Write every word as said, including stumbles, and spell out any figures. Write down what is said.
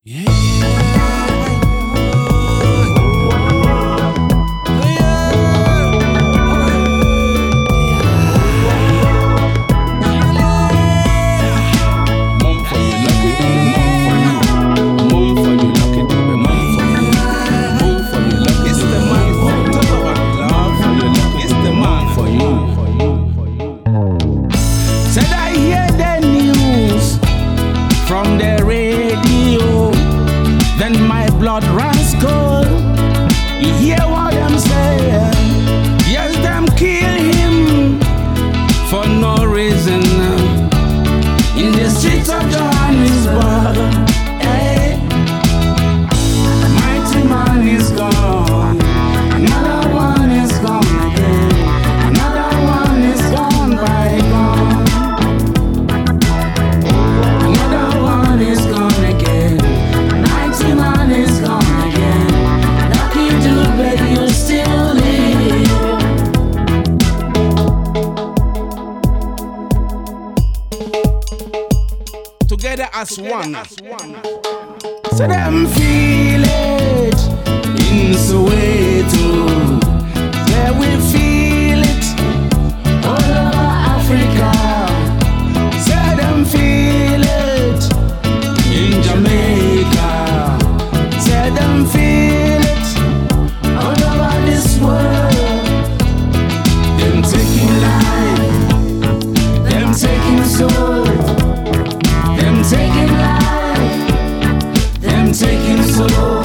Yeah. From the radio, then my blood runs cold. You hear what I'm saying? Yes, them kill him for no reason in the streets of Johannesburg. Hey, mighty man is gone. Another one is gone again. Another one is gone by gone. Is gone again. Mighty man is gone again. Lucky dude, but you still live. Together as one. So them feel it in Soweto. Yeah, we feel it all over Africa. Say them feel it in Jamaica, say them feel it all over this world. Them taking life, them taking soul, them taking life, them taking soul.